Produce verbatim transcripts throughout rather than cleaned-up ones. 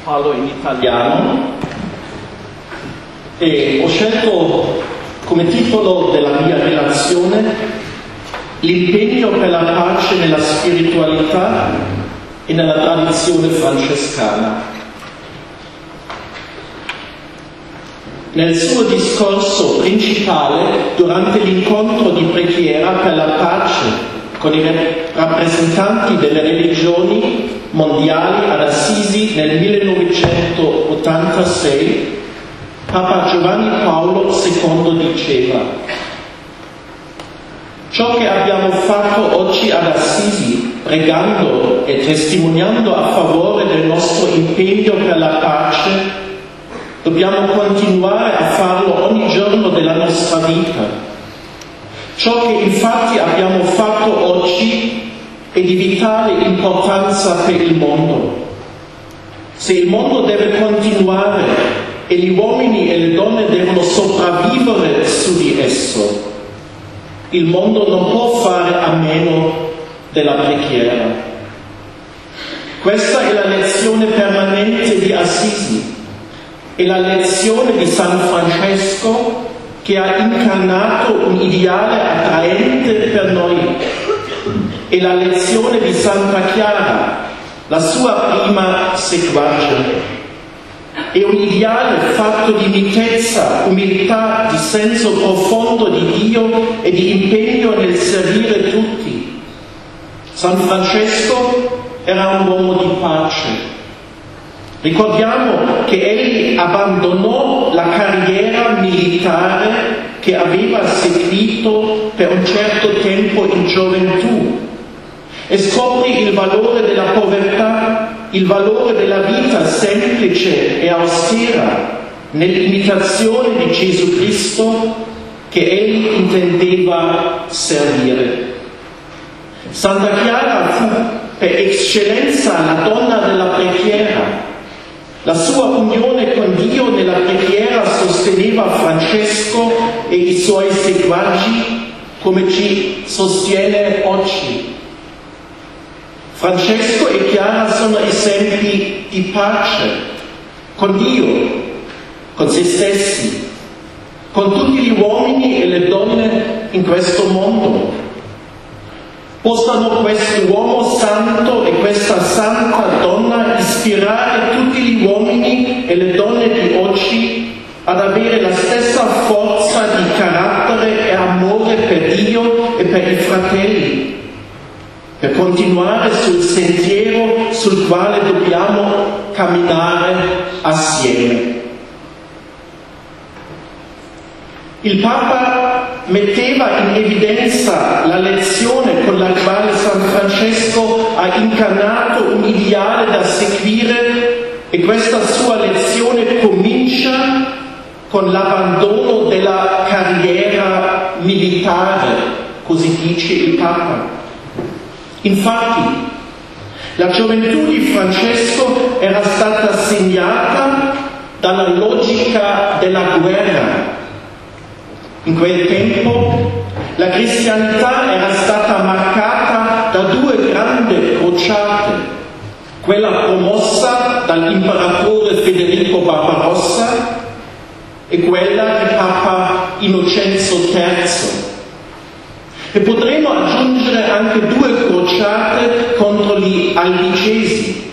parlo in italiano e ho scelto come titolo della mia relazione l'impegno per la pace nella spiritualità e nella tradizione francescana. Nel suo discorso principale, durante l'incontro di preghiera per la pace con i rappresentanti delle religioni mondiali ad Assisi nel millenovecentottantasei, Papa Giovanni Paolo secondo diceva: ciò che abbiamo fatto oggi ad Assisi, pregando e testimoniando a favore del nostro impegno per la pace, dobbiamo continuare a farlo ogni giorno della nostra vita. Ciò che infatti abbiamo fatto oggi è di vitale importanza per il mondo. Se il mondo deve continuare e gli uomini e le donne devono sopravvivere su di esso, il mondo non può fare a meno della preghiera. Questa è la lezione permanente di Assisi, è la lezione di San Francesco che ha incarnato un ideale attraente per noi. È la lezione di Santa Chiara, la sua prima seguace. È un ideale fatto di mitezza, umiltà, di senso profondo di Dio e di impegno nel servire tutti. San Francesco era un uomo di pace. Ricordiamo che egli abbandonò la carriera militare che aveva seguito per un certo tempo in gioventù e scoprì il valore della povertà, il valore della vita semplice e austera nell'imitazione di Gesù Cristo che egli intendeva servire. Santa Chiara fu per eccellenza la donna della preghiera. La sua unione con Dio nella preghiera sosteneva Francesco e i suoi seguaci, come ci sostiene oggi. Francesco e Chiara sono esempi di pace con Dio, con se stessi, con tutti gli uomini e le donne in questo mondo. Possano quest'uomo santo e questa santa donna ispirare tutti gli uomini e le donne di oggi ad avere la stessa forza di carattere e amore per Dio e per i fratelli, per continuare sul sentiero sul quale dobbiamo camminare assieme. Il Papa metteva in evidenza la lezione con la quale San Francesco ha incarnato un ideale da seguire e questa sua lezione comincia con l'abbandono della carriera militare, così dice il Papa. Infatti, la gioventù di Francesco era stata segnata dalla logica della guerra. In quel tempo la cristianità era stata marcata da due grandi crociate, quella promossa dall'imperatore Federico Barbarossa e quella di Papa Innocenzo terzo. E potremo aggiungere anche due crociate contro gli albicesi.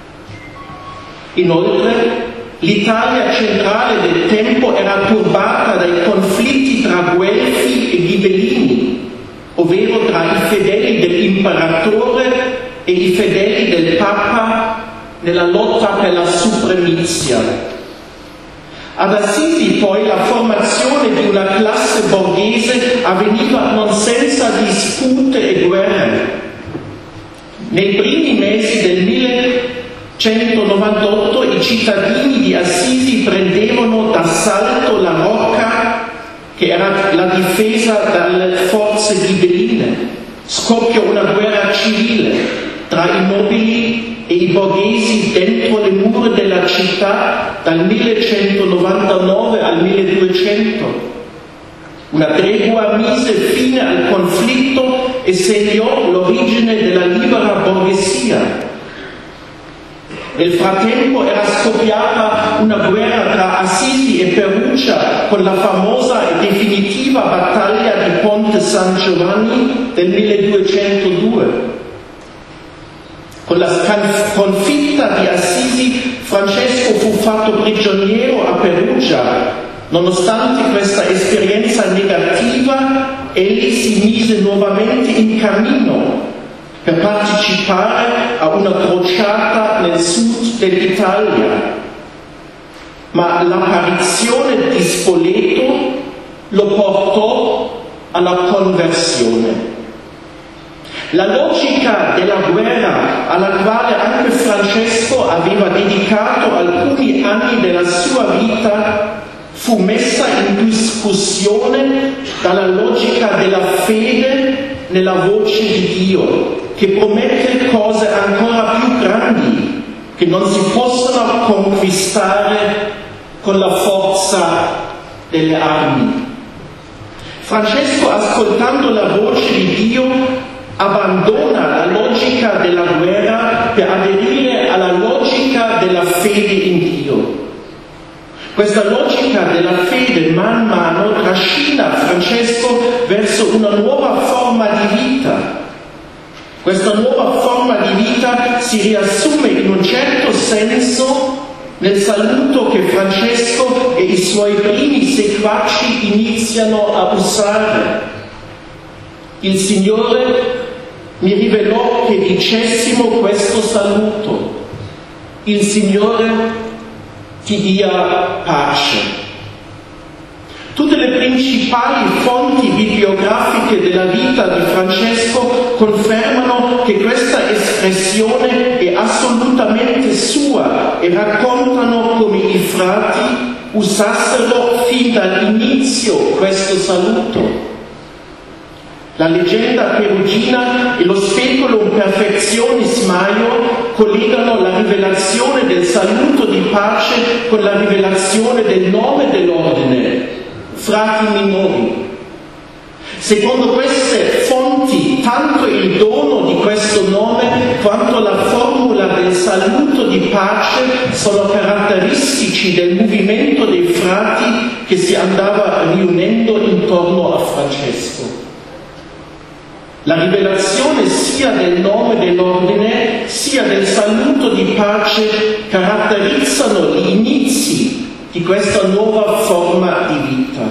Inoltre, l'Italia centrale del tempo era turbata dai conflitti tra Guelfi e Ghibellini, ovvero tra i fedeli dell'imperatore e i fedeli del Papa nella lotta per la supremazia. Ad Assisi poi la formazione di una classe borghese avveniva non senza dispute e guerre. Nei primi mesi del millecentonovantotto i cittadini di Assisi prendevano d'assalto la rocca che era la difesa dalle forze ghibelline. Scoppiò una guerra civile tra i nobili e i borghesi dentro le mura della città dal millecentonovantanove al milleduecento. Una tregua mise fine al conflitto e segnò l'origine della libera borghesia. Nel frattempo era scoppiata una guerra tra Assisi e Perugia con la famosa e definitiva battaglia di Ponte San Giovanni del milleduecentodue. Con la sconfitta di Assisi, Francesco fu fatto prigioniero a Perugia. Nonostante questa esperienza negativa, egli si mise nuovamente in cammino per partecipare a una crociata nel sud dell'Italia. Ma l'apparizione di Spoleto lo portò alla conversione. La logica della guerra, alla quale anche Francesco aveva dedicato alcuni anni della sua vita, fu messa in discussione dalla logica della fede nella voce di Dio, che promette cose ancora più grandi, che non si possono conquistare con la forza delle armi. Francesco, ascoltando la voce di Dio, abbandona la logica della guerra per aderire alla logica della fede in Dio. Questa logica della fede man mano trascina Francesco verso una nuova forma di vita. Questa nuova forma di vita si riassume in un certo senso nel saluto che Francesco e i suoi primi seguaci iniziano a usare. Il Signore mi rivelò che dicessimo questo saluto: il Signore ti dia pace. Tutte le principali fonti bibliografiche della vita di Francesco confermano che questa espressione è assolutamente sua e raccontano come i frati usassero fin dall'inizio questo saluto. La leggenda perugina e lo speculum perfectionis maior collegano la rivelazione del saluto di pace con la rivelazione del nome dell'ordine, frati minori. Secondo queste fonti, tanto il dono di questo nome quanto la formula del saluto di pace sono caratteristici del movimento dei frati che si andava riunendo intorno a Francesco. La rivelazione sia del nome dell'ordine sia del saluto di pace caratterizzano gli inizi di questa nuova forma di vita.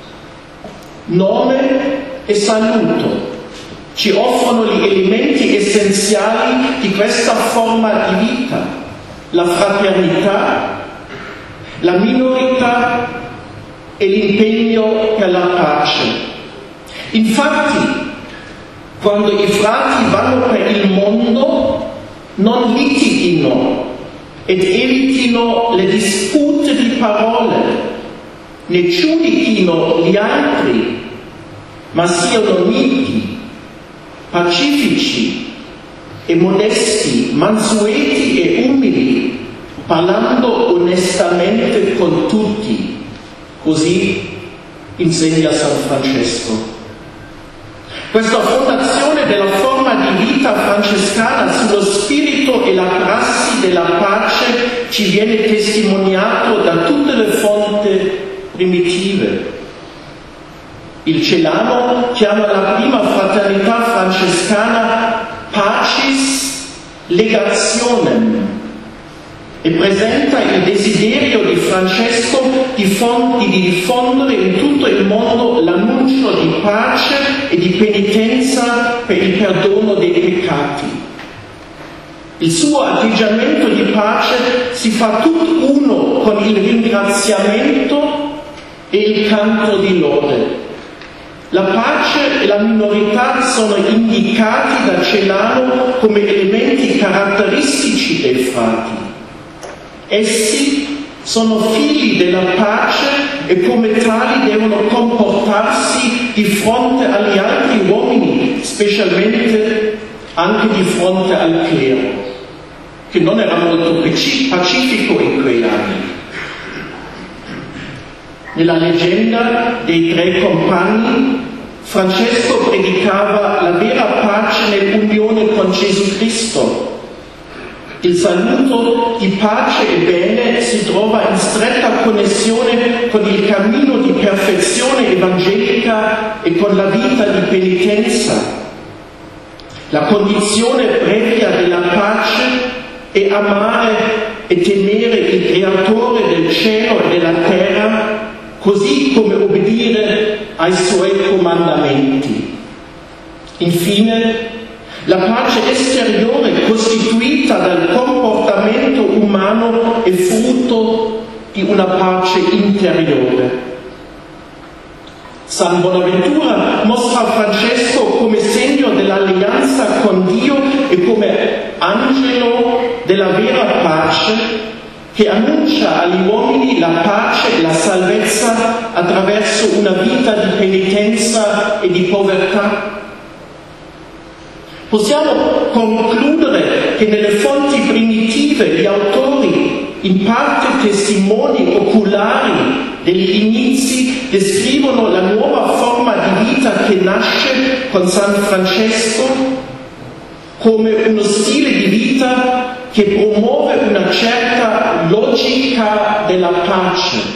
Nome e saluto ci offrono gli elementi essenziali di questa forma di vita: la fraternità, la minorità e l'impegno per la pace. Infatti, quando i frati vanno per il mondo, non litighino ed evitino le dispute di parole, ne giudichino gli altri, ma siano miti, pacifici e modesti, mansueti e umili, parlando onestamente con tutti. Così insegna San Francesco. Questa fondazione della forma di vita francescana sullo spirito e la prassi della pace ci viene testimoniato da tutte le fonti primitive. Il Celano chiama la prima fraternità francescana pacis legationem e presenta il desiderio di Francesco di, fond- di diffondere in tutto il mondo l'annuncio di pace e di penitenza per il perdono dei peccati. Il suo atteggiamento di pace si fa tutt'uno con il ringraziamento e il canto di lode. La pace e la minorità sono indicati da Celano come elementi caratteristici dei frati. Essi sono figli della pace e come tali devono comportarsi di fronte agli altri uomini, specialmente anche di fronte al clero, che non era molto pacifico in quegli anni. Nella leggenda dei tre compagni, Francesco predicava la vera pace nell'unione con Gesù Cristo. Il saluto di pace e bene si trova in stretta connessione con il cammino di perfezione evangelica e con la vita di penitenza. La condizione previa della pace è amare e temere il Creatore del cielo e della terra, così come obbedire ai Suoi comandamenti. Infine, la pace esteriore costituita dal comportamento umano è frutto di una pace interiore. San Bonaventura mostra Francesco come segno dell'alleanza con Dio e come angelo della vera pace che annuncia agli uomini la pace e la salvezza attraverso una vita di penitenza e di povertà. Possiamo concludere che nelle fonti primitive gli autori, in parte testimoni oculari degli inizi, descrivono la nuova forma di vita che nasce con San Francesco come uno stile di vita che promuove una certa logica della pace.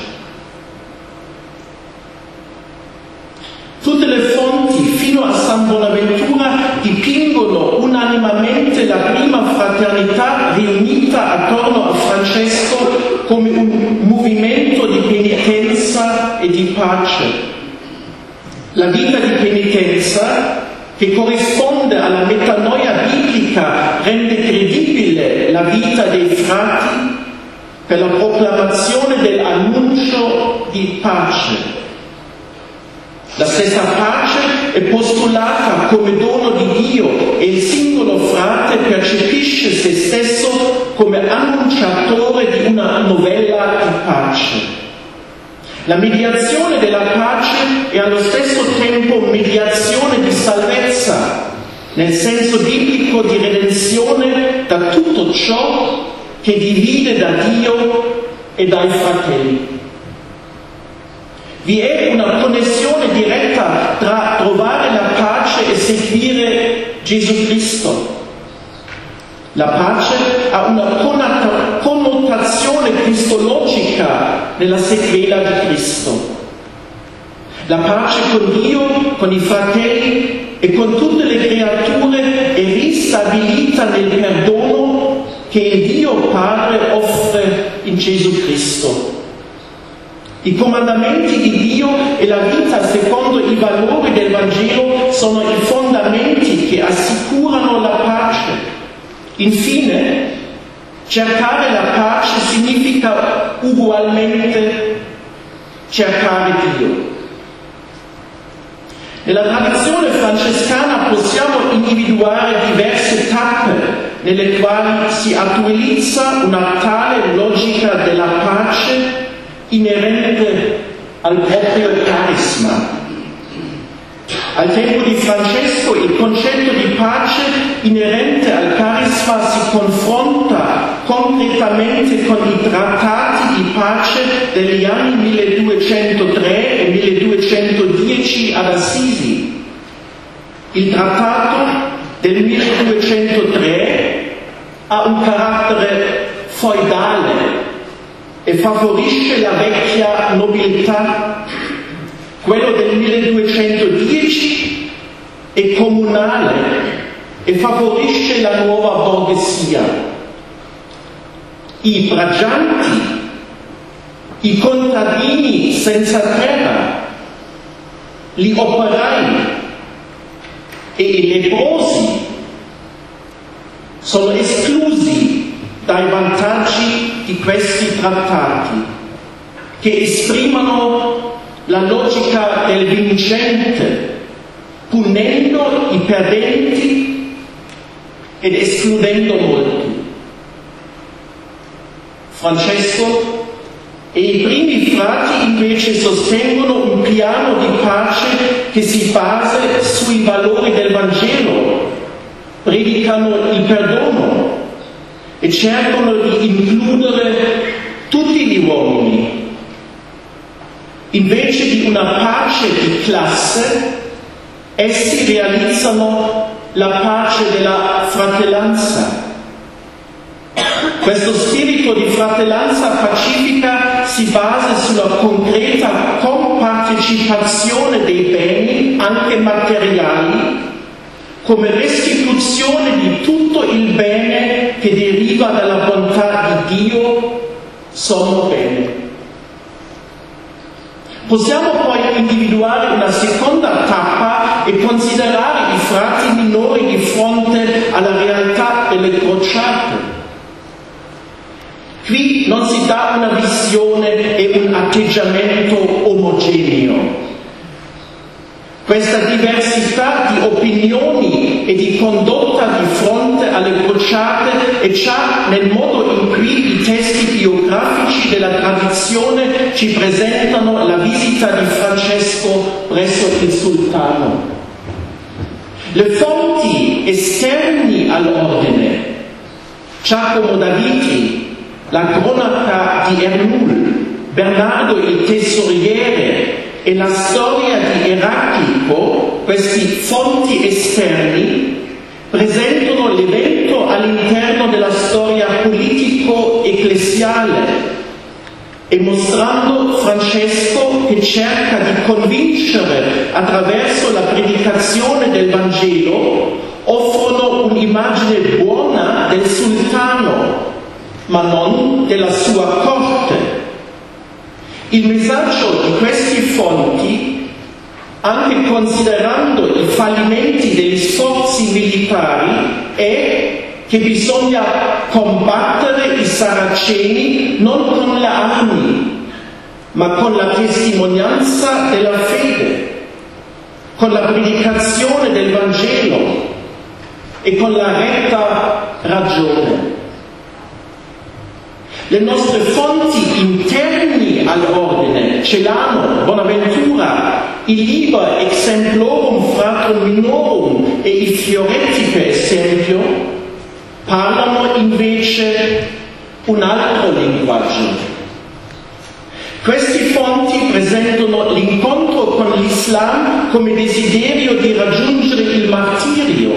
Tutte le fonti fino a San Bonaventura dipingono unanimemente la prima fraternità riunita attorno a Francesco come un movimento di penitenza e di pace. La vita di penitenza, che corrisponde alla metanoia biblica, rende credibile la vita dei frati per la proclamazione dell'annuncio di pace. La stessa pace è postulata come dono di Dio e il singolo frate percepisce se stesso come annunciatore di una novella di pace. La mediazione della pace è allo stesso tempo mediazione di salvezza, nel senso biblico di redenzione da tutto ciò che divide da Dio e dai fratelli. Vi è una connessione diretta tra trovare la pace e seguire Gesù Cristo. La pace ha una connotazione cristologica nella sequela di Cristo. La pace con Dio, con i fratelli e con tutte le creature è ristabilita nel perdono che il Dio Padre offre in Gesù Cristo. I comandamenti di Dio e la vita secondo i valori del Vangelo sono i fondamenti che assicurano la pace. Infine, cercare la pace significa ugualmente cercare Dio. Nella tradizione francescana possiamo individuare diverse tappe nelle quali si attualizza una tale logica della pace inerente al proprio carisma. Al tempo di Francesco il concetto di pace inerente al carisma si confronta concretamente con i trattati di pace degli anni milleduecentotre e milleduecentodieci ad Assisi. Il trattato del milleduecentotre ha un carattere feudale e favorisce la vecchia nobiltà. Quello del milleduecentodieci è comunale e favorisce la nuova borghesia. I braccianti, i contadini senza terra, gli operai e i leprosi sono esclusi dai vantaggi di questi trattati, che esprimono la logica del vincente, punendo i perdenti ed escludendo molti. Francesco e i primi frati invece sostengono un piano di pace che si basa sui valori del Vangelo, predicano il perdono e cercano di includere tutti gli uomini. Invece di una pace di classe, essi realizzano la pace della fratellanza. Questo spirito di fratellanza pacifica si basa sulla concreta compartecipazione dei beni, anche materiali, come restituzione di tutto il bene che deriva dalla bontà di Dio, sommo bene. Possiamo poi individuare una seconda tappa e considerare i frati minori di fronte alla realtà delle crociate. Qui non si dà una visione e un atteggiamento omogeneo. Questa diversità di opinioni e di condotta di fronte alle crociate è già nel modo in cui i testi biografici della tradizione ci presentano la visita di Francesco presso il sultano. Le fonti esterni all'ordine, Giacomo da Vitri, la cronaca di Ernul, Bernardo il tesoriere e la storia di Eraclico, questi fonti esterni, presentano l'evento all'interno della storia politico-ecclesiale e mostrando Francesco che cerca di convincere attraverso la predicazione del Vangelo, offrono un'immagine buona del sultano, ma non della sua corte. Il messaggio di questi fonti, anche considerando i fallimenti degli sforzi militari, è che bisogna combattere i saraceni non con le armi, ma con la testimonianza della fede, con la predicazione del Vangelo e con la retta ragione. Le nostre fonti interni all'ordine, Celano, Bonaventura, il Liber Exemplorum Fratrum Minorum e i Fioretti per esempio, parlano invece un altro linguaggio. Questi fonti presentano l'incontro con l'Islam come desiderio di raggiungere il martirio,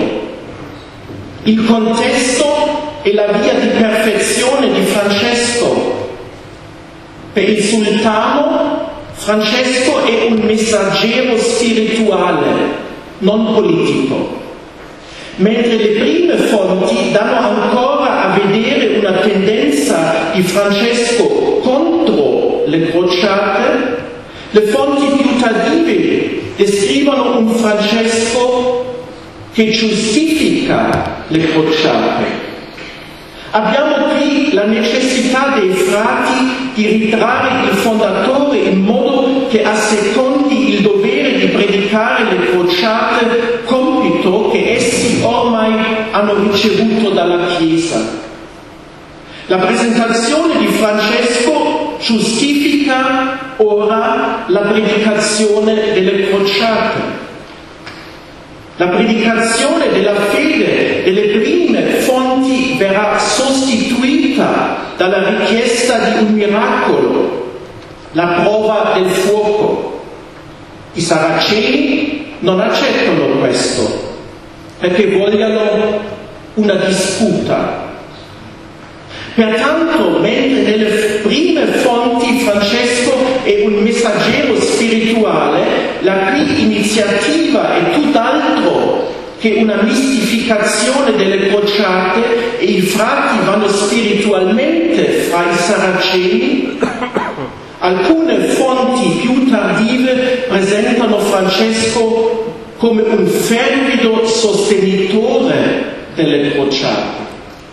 il contesto e la via di perfezione di Francesco. Per il sultano, Francesco è un messaggero spirituale, non politico. Mentre le prime fonti danno ancora a vedere una tendenza di Francesco contro le crociate, le fonti più tardive descrivono un Francesco che giustifica le crociate. Abbiamo qui la necessità dei frati di ritrarre il fondatore in modo che assecondi il dovere di predicare le crociate, compito che essi ormai hanno ricevuto dalla Chiesa. La presentazione di Francesco giustifica ora la predicazione delle crociate. La predicazione della fede delle prime fonti verrà sostituita dalla richiesta di un miracolo, la prova del fuoco. I saraceni non accettano questo, perché vogliono una disputa. Pertanto, mentre nelle prime fonti Francesco è un messaggero spirituale, la cui iniziativa è tutt'altro che una mistificazione delle crociate e i frati vanno spiritualmente fra i saraceni, alcune fonti più tardive presentano Francesco come un fervido sostenitore delle crociate.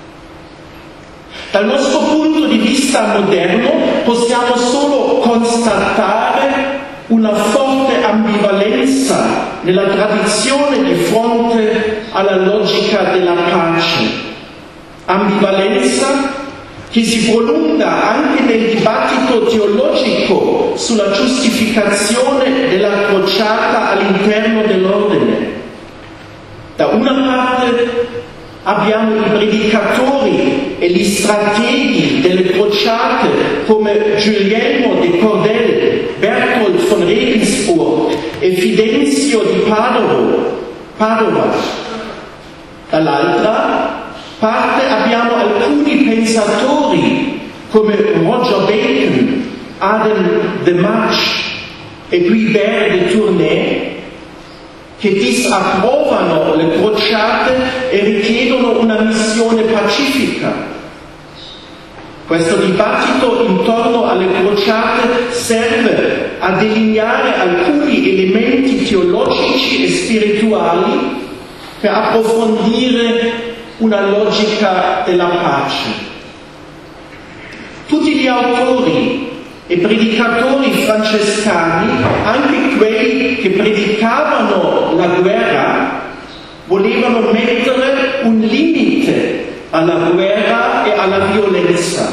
Dal nostro punto di vista moderno possiamo solo constatare una forte ambivalenza nella tradizione di fronte alla logica della pace. Ambivalenza che si prolunga anche nel dibattito teologico sulla giustificazione della crociata all'interno dell'ordine. Da una parte abbiamo i predicatori e gli strateghi delle crociate come Guglielmo de Cordel, Berthold von Regensburg e Fidenzio di Padova. Padova. Dall'altra parte abbiamo alcuni pensatori come Roger Bacon, Adam de March e Guibert de Tournai, che disapprovano le crociate e richiedono una missione pacifica. Questo dibattito intorno alle crociate serve a delineare alcuni elementi teologici e spirituali per approfondire una logica della pace. Tutti gli autori e predicatori francescani, anche quelli che predicavano la guerra, volevano mettere un limite alla guerra e alla violenza,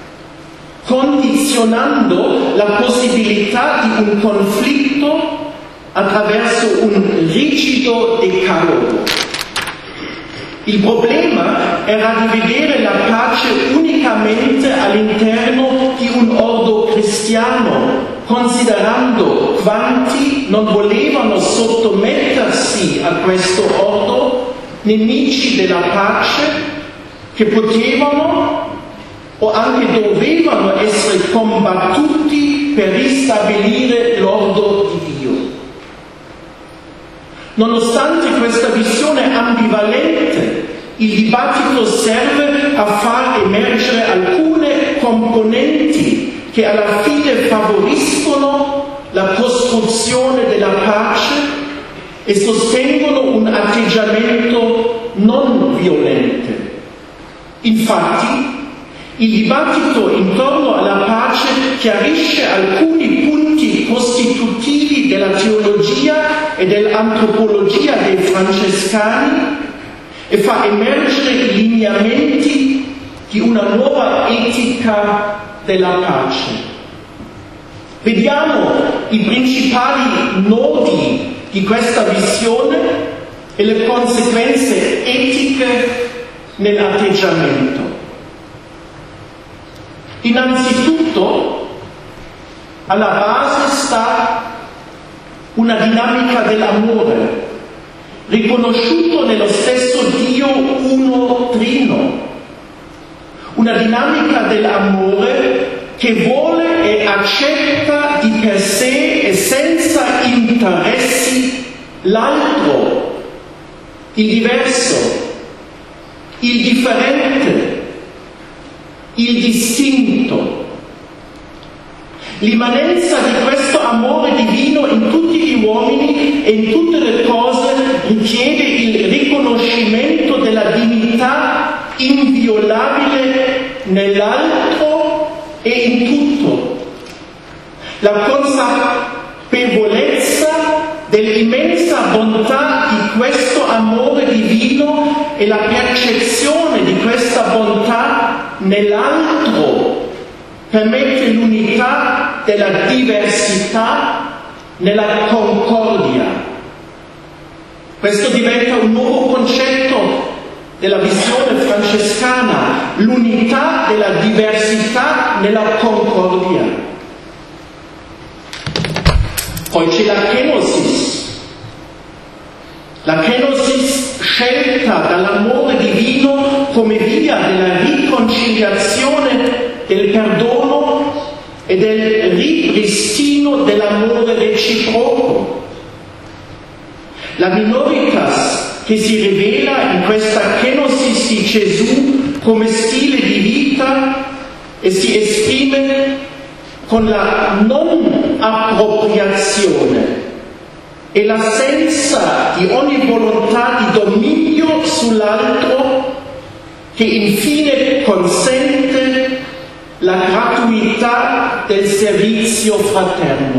condizionando la possibilità di un conflitto attraverso un rigido decalogo. Il problema era di vedere la pace unicamente all'interno di un ordo cristiano, considerando quanti non volevano sottomettersi a questo ordo nemici della pace, che potevano o anche dovevano essere combattuti per ristabilire l'ordo di Dio. Nonostante questa visione ambivalente, il dibattito serve a far emergere alcune componenti che alla fine favoriscono la costruzione della pace e sostengono un atteggiamento non violento. Infatti, il dibattito intorno alla pace chiarisce alcuni punti costitutivi della teologia e dell'antropologia dei francescani e fa emergere i lineamenti di una nuova etica della pace. Vediamo i principali nodi di questa visione e le conseguenze etiche nell'atteggiamento. Innanzitutto, alla base sta una dinamica dell'amore, riconosciuto nello stesso Dio uno trino, una dinamica dell'amore che vuole e accetta di per sé e senza interessi l'altro, il diverso, il differente, il distinto. L'immanenza di questo amore divino in tutti gli uomini e in tutte le cose richiede il riconoscimento della dignità inviolabile nell'altro e in tutto, la consapevolezza dell'immensa bontà di questo amore divino e la percezione di questa bontà nell'altro permette l'unità della diversità nella concordia. Questo diventa un nuovo concetto della visione francescana, l'unità della diversità nella concordia. Poi c'è la kenosis, la kenosis scelta dall'amore divino come via della riconciliazione, del perdono e del ripristino dell'amore reciproco. La minoritas che si rivela in questa kenosis di Gesù come stile di vita e si esprime con la non appropriazione e l'assenza di ogni volontà di dominio sull'altro, che infine consente la gratuità del servizio fraterno.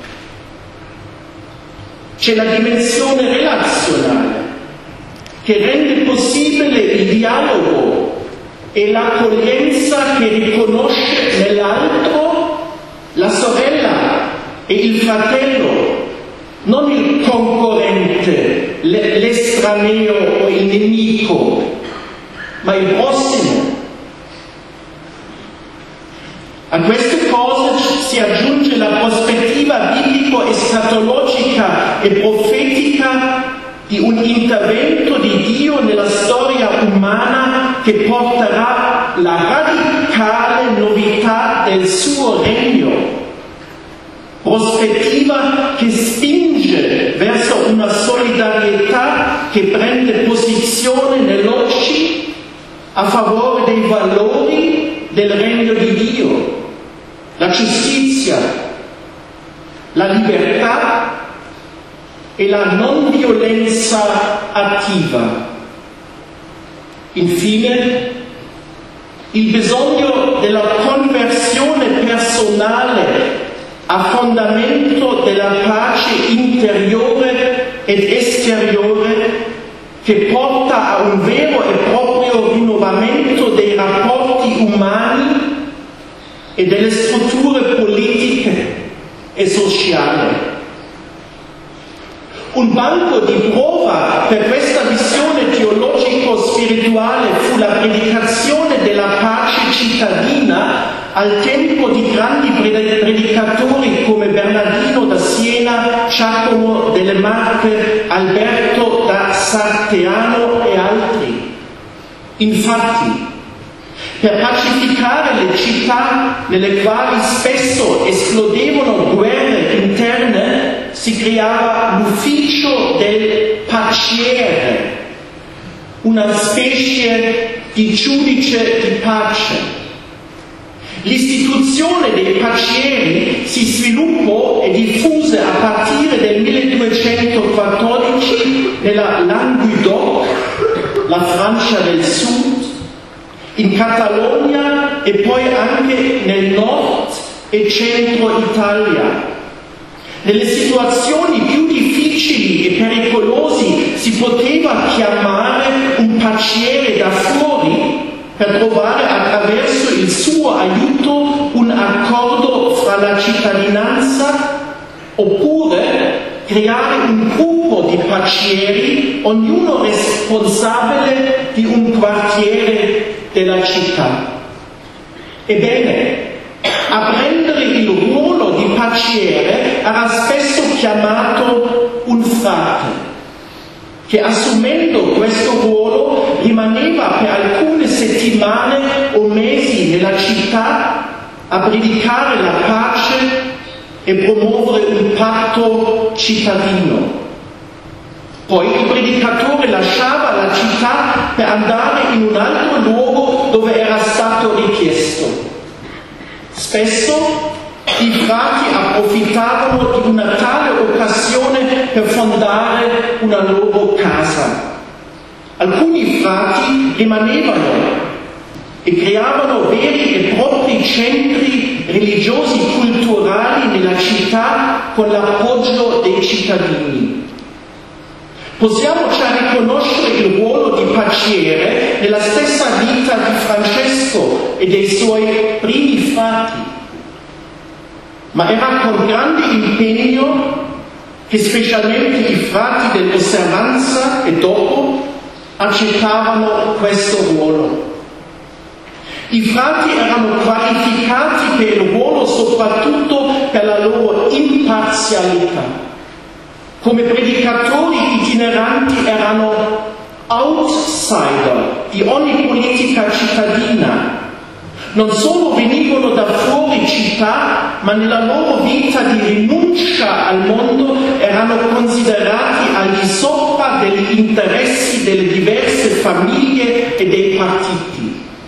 C'è la dimensione relazionale che rende possibile il dialogo e l'accoglienza che riconosce nell'altro la sorella e il fratello, non il concorrente, l'estraneo o il nemico, ma il prossimo. A queste cose si aggiunge la prospettiva biblico-escatologica e profetica di un intervento di Dio nella storia umana che porterà la radicale novità del suo regno, prospettiva che spinge verso una solidarietà che prende posizione nell'oggi a favore dei valori del regno di Dio, la giustizia, la libertà e la non violenza attiva. Infine, il bisogno della conversione personale a fondamento della pace interiore ed esteriore che porta a un vero e proprio rinnovamento dei rapporti umani e delle strutture politiche e sociali. Un banco di prova per questa visione teologico-spirituale fu la predicazione della pace cittadina al tempo di grandi predicatori come Bernardino da Siena, Giacomo delle Marche, Alberto da Sarteano e altri. Infatti, per pacificare le città nelle quali spesso esplodevano guerre interne, si creava l'ufficio del paciere, una specie di giudice di pace. L'istituzione dei pacieri si sviluppò e diffuse a partire del milleduecentoquattordici nella Languedoc, la Francia del Sud, in Catalogna e poi anche nel nord e centro Italia. Nelle situazioni più difficili e pericolosi si poteva chiamare un paciere da fuori per trovare attraverso il suo aiuto un accordo fra la cittadinanza, oppure creare un gruppo di pacieri, ognuno responsabile di un quartiere della città. Ebbene, a prendere il ruolo di paciere era spesso chiamato un frate, che assumendo questo ruolo rimaneva per alcune settimane o mesi nella città a predicare la pace e promuovere un patto cittadino. Poi il predicatore lasciava la città per andare in un altro luogo dove era stato richiesto. Spesso i frati approfittavano di una tale occasione per fondare una loro casa. Alcuni frati rimanevano e creavano veri e propri centri religiosi culturali nella città con l'appoggio dei cittadini. Possiamo già riconoscere il ruolo di paciere nella stessa vita di Francesco e dei suoi primi frati, ma era con grande impegno che specialmente i frati dell'osservanza e dopo accettavano questo ruolo. I frati erano qualificati per il ruolo soprattutto per la loro imparzialità. Come predicatori itineranti erano outsider di ogni politica cittadina. Non solo venivano da fuori città, ma nella loro vita di rinuncia al mondo erano considerati al di sopra degli interessi delle diverse famiglie e dei partiti.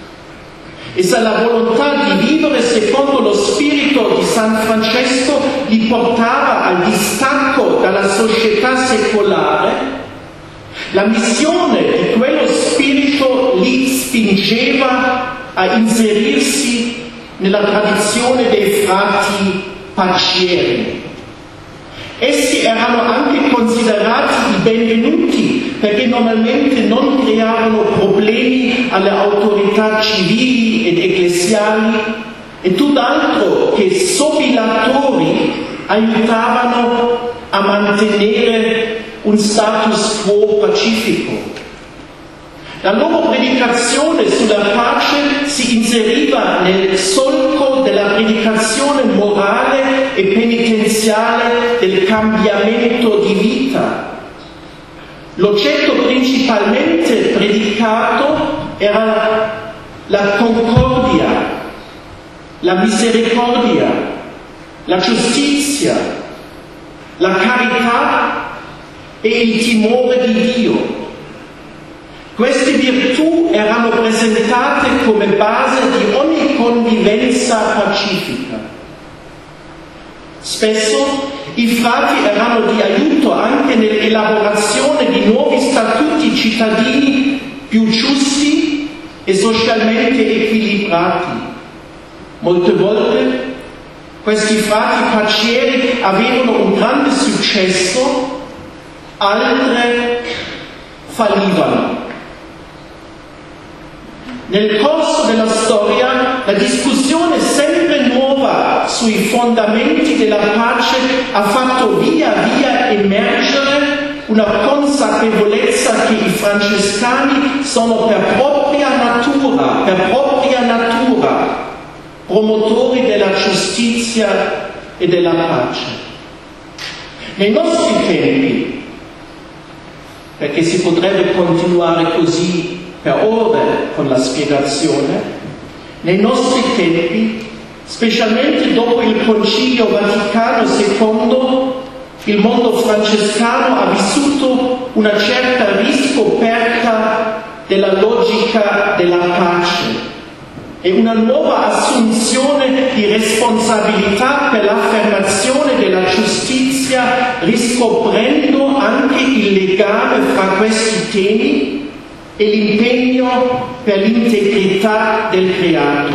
E se la volontà di vivere secondo lo spirito di San Francesco li portava al distacco dalla società secolare, la missione di quello spirito li spingeva a inserirsi nella tradizione dei frati pacieri. Essi erano anche considerati i benvenuti perché normalmente non creavano problemi alle autorità civili ed ecclesiali e tutt'altro che sobilatori aiutavano a mantenere un status quo pacifico. La loro predicazione sulla pace si inseriva nel solco della predicazione morale e penitenziale del cambiamento di vita. L'oggetto principalmente predicato era la concordia, la misericordia, la giustizia, la carità e il timore di Dio. Queste virtù erano presentate come base di ogni convivenza pacifica. Spesso i frati erano di aiuto anche nell'elaborazione di nuovi statuti cittadini più giusti e socialmente equilibrati. Molte volte questi frati pacieri avevano un grande successo, altre fallivano. Nel corso della storia la discussione sempre nuova sui fondamenti della pace ha fatto via via emergere una consapevolezza che i francescani sono per propria natura, per propria natura, promotori della giustizia e della pace. Nei nostri tempi, perché si potrebbe continuare così per ore con la spiegazione, nei nostri tempi, specialmente dopo il Concilio Vaticano secondo, il mondo francescano ha vissuto una certa riscoperta della logica della pace e una nuova assunzione di responsabilità per l'affermazione della giustizia, riscoprendo anche il legame fra questi temi e l'impegno per l'integrità del creato.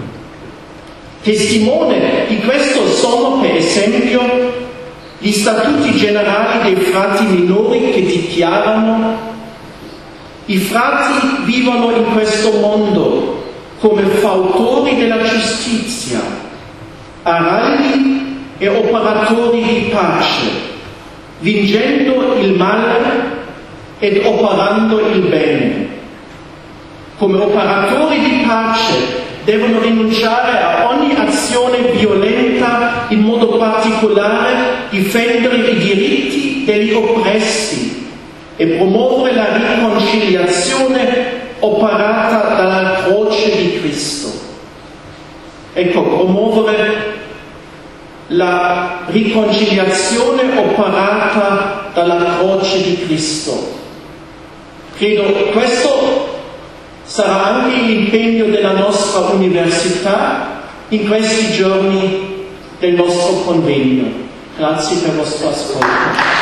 Testimone di questo sono, per esempio, gli statuti generali dei frati minori che dichiarano: i frati vivono in questo mondo come fautori della giustizia, araldi e operatori di pace, vincendo il male ed operando il bene. Come operatori di pace devono rinunciare a ogni azione violenta, in modo particolare difendere i diritti degli oppressi e promuovere la riconciliazione operata dalla croce di Cristo. Ecco, promuovere la riconciliazione operata dalla croce di Cristo. Credo questo sarà anche l'impegno della nostra università in questi giorni del nostro convegno. Grazie per il vostro ascolto.